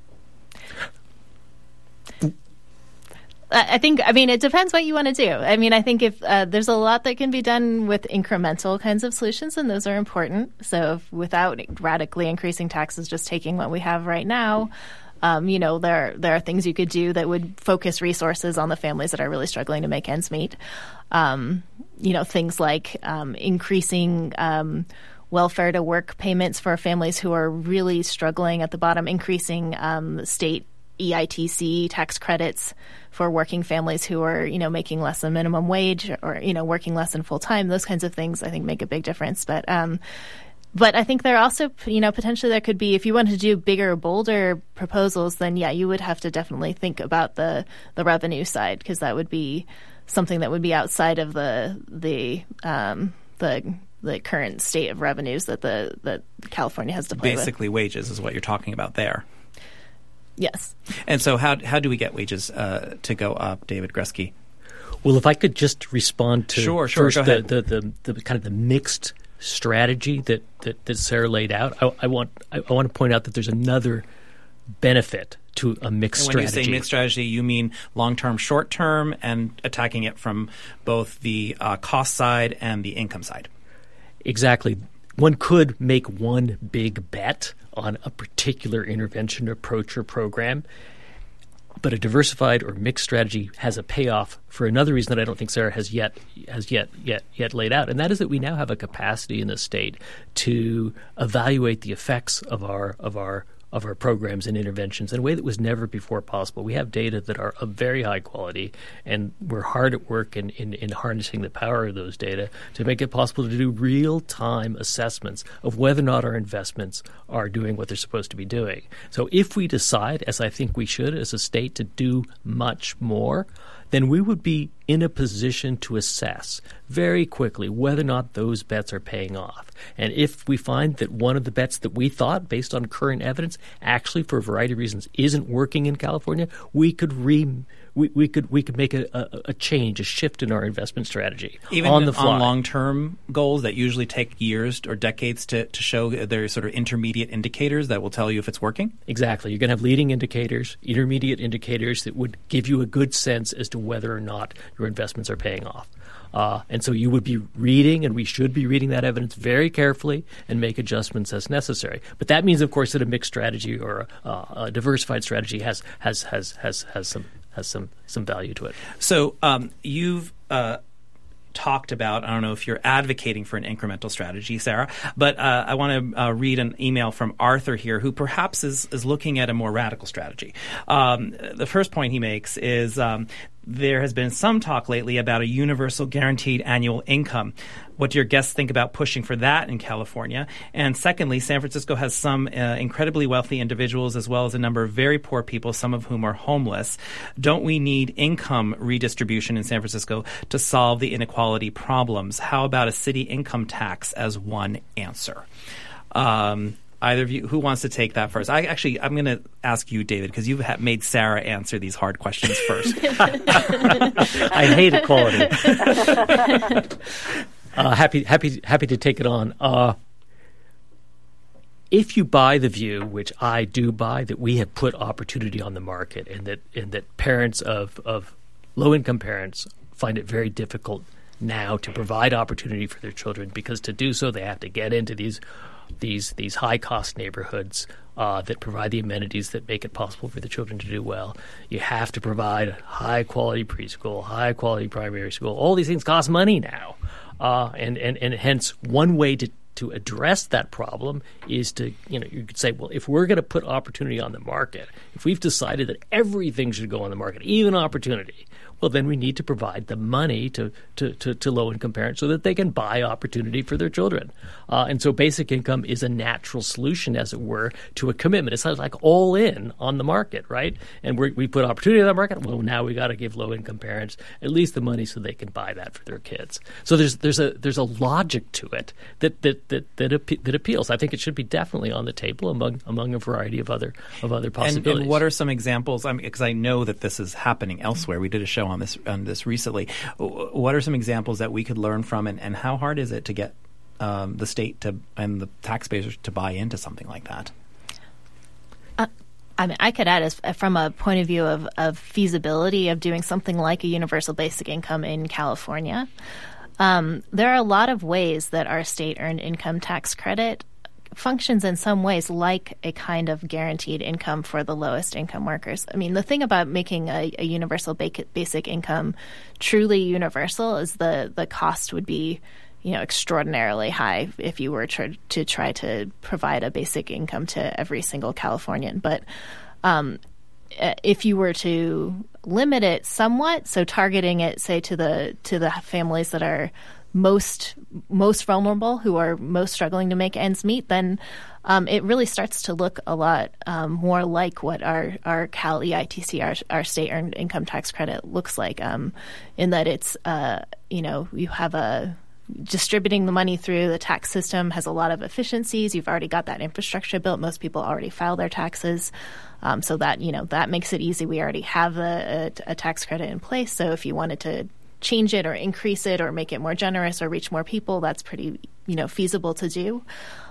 I think, it depends what you want to do. I think if there's a lot that can be done with incremental kinds of solutions, and those are important. So without radically increasing taxes, just taking what we have right now, there are things you could do that would focus resources on the families that are really struggling to make ends meet. Things like increasing welfare to work payments for families who are really struggling at the bottom, increasing state EITC tax credits for working families who are, making less than minimum wage or, working less than full time. Those kinds of things I think make a big difference. But I think there also, potentially there could be, if you wanted to do bigger, bolder proposals, then you would have to definitely think about the revenue side, because that would be something that would be outside of the current state of revenues that California has to play with. Basically, wages is what you're talking about there. Yes. And so how do we get wages to go up, David Gresky? Well, if I could just respond to sure, first go ahead. the kind of the mixed strategy that Sarah laid out. I want to point out that there's another benefit to a mixed strategy. When you say mixed strategy, you mean long-term, short-term, and attacking it from both the cost side and the income side. Exactly. One could make one big bet on a particular intervention approach or program, but a diversified or mixed strategy has a payoff for another reason that I don't think Sarah has yet laid out, and that is that we now have a capacity in the state to evaluate the effects of our programs and interventions in a way that was never before possible. We have data that are of very high quality, and we're hard at work in harnessing the power of those data to make it possible to do real-time assessments of whether or not our investments are doing what they're supposed to be doing. So if we decide, as I think we should as a state, to do much more, then we would be in a position to assess very quickly whether or not those bets are paying off. And if we find that one of the bets that we thought, based on current evidence, actually for a variety of reasons isn't working in California, we could make a change, a shift in our investment strategy. Even on the fly. On long-term goals that usually take years or decades to show, their sort of intermediate indicators that will tell you if it's working? Exactly. You're going to have leading indicators, intermediate indicators that would give you a good sense as to whether or not your investments are paying off. And so you would be reading, and we should be reading that evidence very carefully and make adjustments as necessary. But that means, of course, that a mixed strategy or a diversified strategy has some value to it. So you've talked about, I don't know if you're advocating for an incremental strategy, Sarah, but I want to read an email from Arthur here, who perhaps is looking at a more radical strategy. The first point he makes is there has been some talk lately about a universal guaranteed annual income. What do your guests think about pushing for that in California? And secondly, San Francisco has some incredibly wealthy individuals as well as a number of very poor people, some of whom are homeless. Don't we need income redistribution in San Francisco to solve the inequality problems? How about a city income tax as one answer? Either of you, who wants to take that first? I'm going to ask you, David, because you've made Sarah answer these hard questions first. I hate equality. Happy to take it on. If you buy the view, which I do buy, that we have put opportunity on the market, and that parents of low-income parents find it very difficult now to provide opportunity for their children, because to do so they have to get into these high-cost neighborhoods that provide the amenities that make it possible for the children to do well. You have to provide high-quality preschool, high-quality primary school. All these things cost money now. And hence one way to address that problem is to, you could say, well, if we're going to put opportunity on the market, if we've decided that everything should go on the market, even opportunity, well, then we need to provide the money to low-income parents so that they can buy opportunity for their children. And so basic income is a natural solution, as it were, to a commitment. It's like all in on the market, right? And we put opportunity on the market. Well, now we got to give low-income parents at least the money so they can buy that for their kids. So there's a logic to it that appeals. I think it should be definitely on the table among a variety of other possibilities. And what are some examples? Because I know that this is happening elsewhere. We did a show on this recently. What are some examples that we could learn from, and how hard is it to get the state and the taxpayers to buy into something like that? I could add, as from a point of view of feasibility of doing something like a universal basic income in California, there are a lot of ways that our state earned income tax credit functions in some ways like a kind of guaranteed income for the lowest income workers. I mean, the thing about making a universal basic income truly universal is the cost would be, extraordinarily high if you were to try to provide a basic income to every single Californian. But if you were to limit it somewhat, so targeting it, say, to the families that are most vulnerable, who are most struggling to make ends meet, then it really starts to look a lot more like what our Cal EITC, our state earned income tax credit, looks like, in that it's you have distributing the money through the tax system has a lot of efficiencies. You've already got that infrastructure built. Most people already file their taxes. So that, that makes it easy. We already have a tax credit in place. So if you wanted to change it or increase it or make it more generous or reach more people, that's pretty, feasible to do.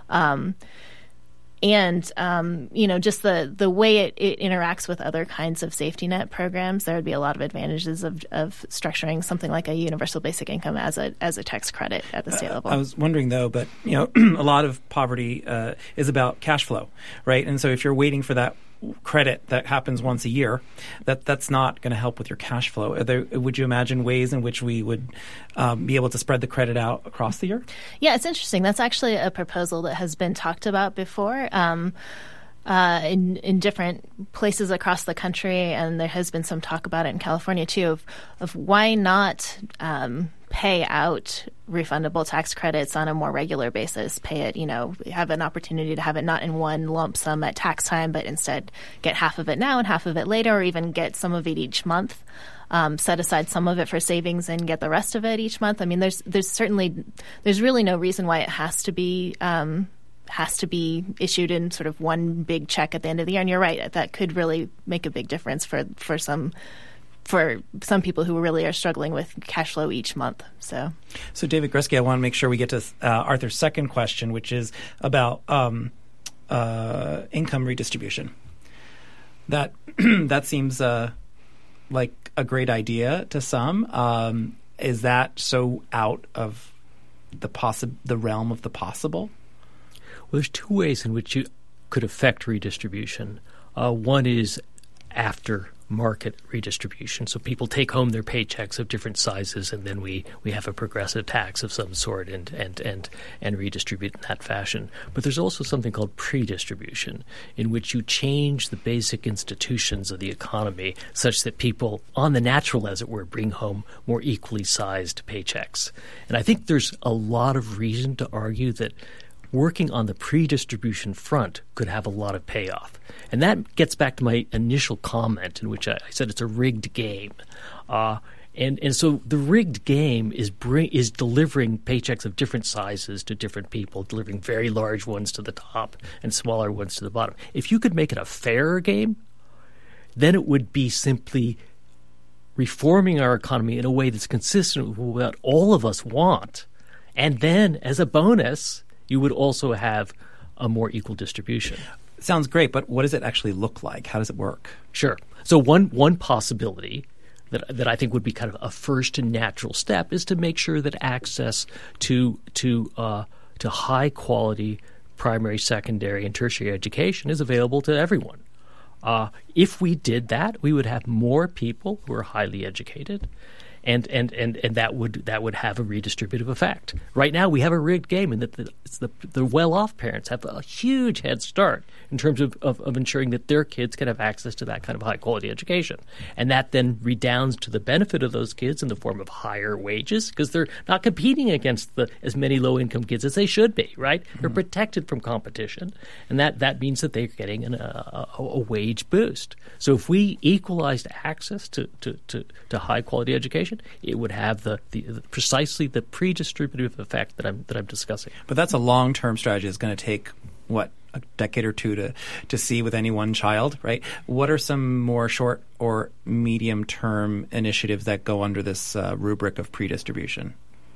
Just the way it interacts with other kinds of safety net programs, there would be a lot of advantages of structuring something like a universal basic income as a tax credit at the state level. I was wondering, though, but a lot of poverty is about cash flow, right? And so if you're waiting for that credit that happens once a year, that's not going to help with your cash flow. Would you imagine ways in which we would be able to spread the credit out across the year? Yeah, it's interesting. That's actually a proposal that has been talked about before in different places across the country, and there has been some talk about it in California too, of why not pay out refundable tax credits on a more regular basis, pay it, have an opportunity to have it not in one lump sum at tax time, but instead get half of it now and half of it later, or even get some of it each month, set aside some of it for savings and get the rest of it each month. I mean, there's really no reason why it has to be issued in sort of one big check at the end of the year. And you're right, that could really make a big difference for some people who really are struggling with cash flow each month. So David Gresky, I want to make sure we get to Arthur's second question, which is about income redistribution. That seems like a great idea to some. Is that so out of the realm of the possible? Well, there's two ways in which you could affect redistribution. One is after market redistribution. So people take home their paychecks of different sizes, and then we have a progressive tax of some sort and redistribute in that fashion. But there's also something called pre-distribution, in which you change the basic institutions of the economy such that people, on the natural, as it were, bring home more equally sized paychecks. And I think there's a lot of reason to argue that working on the pre-distribution front could have a lot of payoff. And that gets back to my initial comment in which I said it's a rigged game. And so the rigged game is delivering paychecks of different sizes to different people, delivering very large ones to the top and smaller ones to the bottom. If you could make it a fairer game, then it would be simply reforming our economy in a way that's consistent with what all of us want. And then, as a bonus, you would also have a more equal distribution. Sounds great, but what does it actually look like? How does it work? Sure. So one possibility that I think would be kind of a first and natural step is to make sure that access to high quality primary, secondary, and tertiary education is available to everyone. If we did that, we would have more people who are highly educated. And that would have a redistributive effect. Right now, we have a rigged game in that the well-off parents have a huge head start in terms of ensuring that their kids can have access to that kind of high-quality education. And that then redounds to the benefit of those kids in the form of higher wages, because they're not competing against as many low-income kids as they should be, right? Mm-hmm. They're protected from competition, and that means that they're getting a wage boost. So if we equalized access to high-quality education, it would have precisely the pre-distributive effect that I'm discussing. But that's a long-term strategy. It's going to take, a decade or two to see with any one child, right? What are some more short or medium-term initiatives that go under this rubric of pre-distribution?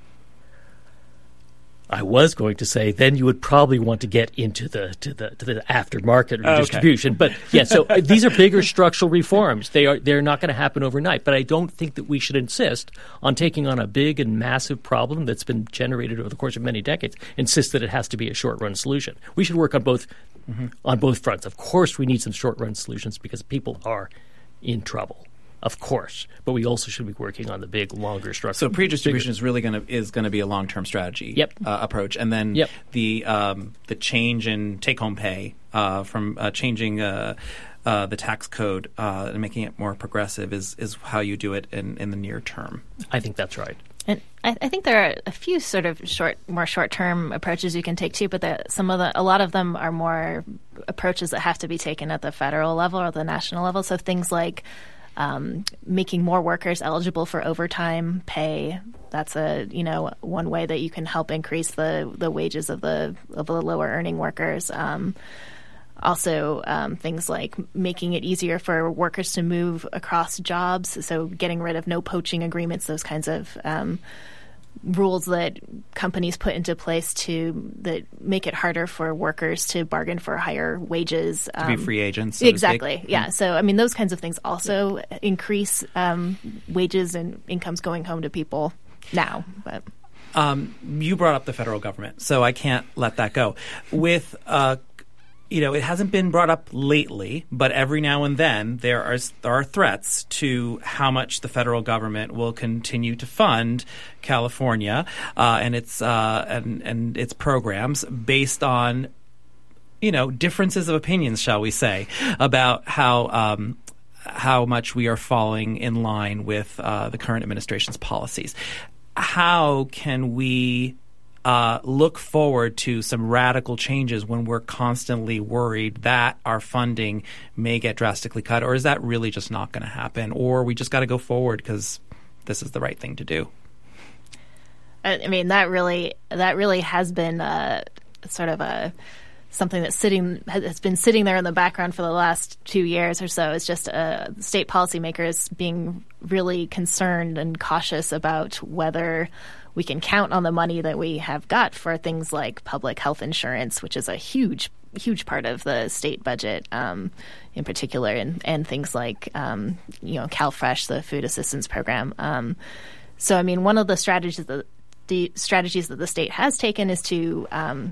I was going to say then you would probably want to get into the aftermarket redistribution, okay. But yeah. So these are bigger structural reforms. They're not going to happen overnight. But I don't think that we should insist on taking on a big and massive problem that's been generated over the course of many decades. Insist that it has to be a short-run solution. We should work on both fronts. Of course, we need some short-run solutions because people are in trouble. of course, but we also should be working on the big, longer structure. So pre-distribution is really going to be a long-term strategy approach, and then the change in take-home pay from changing the tax code and making it more progressive is how you do it in the near term. I think that's right. And I think there are a few sort of more short-term approaches you can take too, but a lot of them are more approaches that have to be taken at the federal level or the national level. So things like making more workers eligible for overtime pay. That's one way that you can help increase the wages of the lower earning workers. Also, things like making it easier for workers to move across jobs, so getting rid of no poaching agreements, those kinds of rules that companies put into place that make it harder for workers to bargain for higher wages. To be free agents. So exactly, yeah. So, I mean, those kinds of things also increase wages and incomes going home to people now. But you brought up the federal government, so I can't let that go. With it hasn't been brought up lately, but every now and then there are threats to how much the federal government will continue to fund California and its programs based on differences of opinions, shall we say, about how much we are falling in line with the current administration's policies. How can we look forward to some radical changes when we're constantly worried that our funding may get drastically cut? Or is that really just not going to happen? Or we just got to go forward because this is the right thing to do? I mean, that really has been sort of something that's has been sitting there in the background for the last 2 years or so. It's just state policymakers being really concerned and cautious about whether we can count on the money that we have got for things like public health insurance, which is a huge part of the state budget in particular, and things like, CalFresh, the food assistance program. So, I mean, one of the strategies that the state has taken is to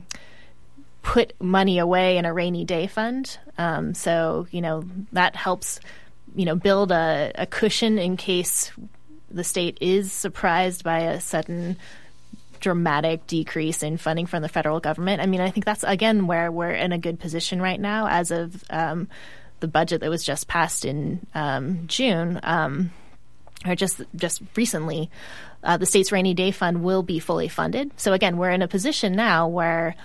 put money away in a rainy day fund. So, that helps, build a cushion in case the state is surprised by a sudden dramatic decrease in funding from the federal government. I mean, I think that's, again, where we're in a good position right now as of the budget that was just passed in June, or just recently. The state's rainy day fund will be fully funded. So, again, we're in a position now where,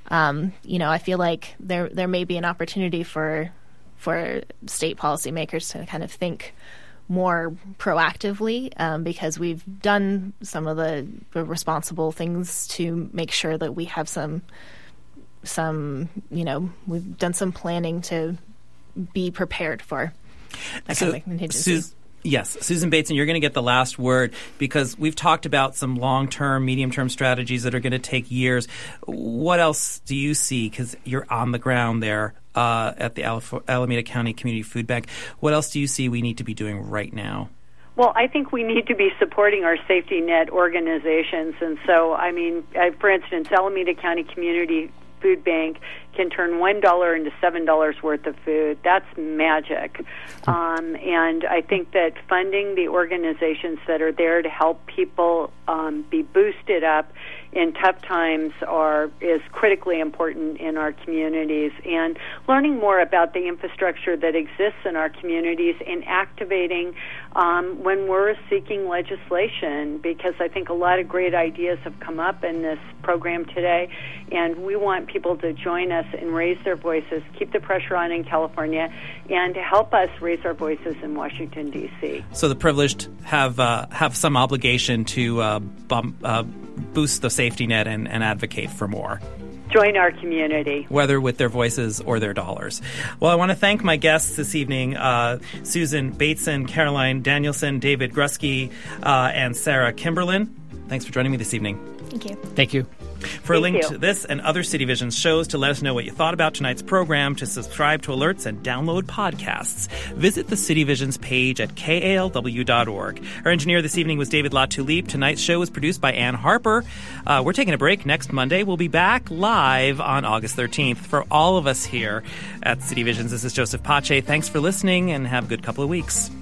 I feel like there may be an opportunity for state policymakers to kind of think more proactively because we've done some of the responsible things to make sure that we have some we've done some planning to be prepared for that kind of contingency. Yes, Susan Bateson, you're going to get the last word because we've talked about some long-term, medium-term strategies that are going to take years. What else do you see? Because you're on the ground there at the Alameda County Community Food Bank. What else do you see we need to be doing right now? Well, I think we need to be supporting our safety net organizations. And so, I mean, for instance, Alameda County Community Food Bank can turn $1 into $7 worth of food. That's magic. And I think that funding the organizations that are there to help people be boosted up in tough times is critically important in our communities, and learning more about the infrastructure that exists in our communities and activating when we're seeking legislation, because I think a lot of great ideas have come up in this program today, and we want people to join us and raise their voices, keep the pressure on in California, and to help us raise our voices in Washington, D.C. So the privileged have some obligation to boost the safety net and advocate for more. Join our community. Whether with their voices or their dollars. Well, I want to thank my guests this evening, Susan Bateson, Caroline Danielson, David Grusky, and Sarah Kimberlin. Thanks for joining me this evening. Thank you. Thank you. For a link to this and other City Visions shows, to let us know what you thought about tonight's program, to subscribe to alerts and download podcasts, visit the City Visions page at kalw.org. Our engineer this evening was David Latulippe. Tonight's show was produced by Ann Harper. We're taking a break. Next Monday, we'll be back live on August 13th. For all of us here at City Visions, this is Joseph Pace. Thanks for listening and have a good couple of weeks.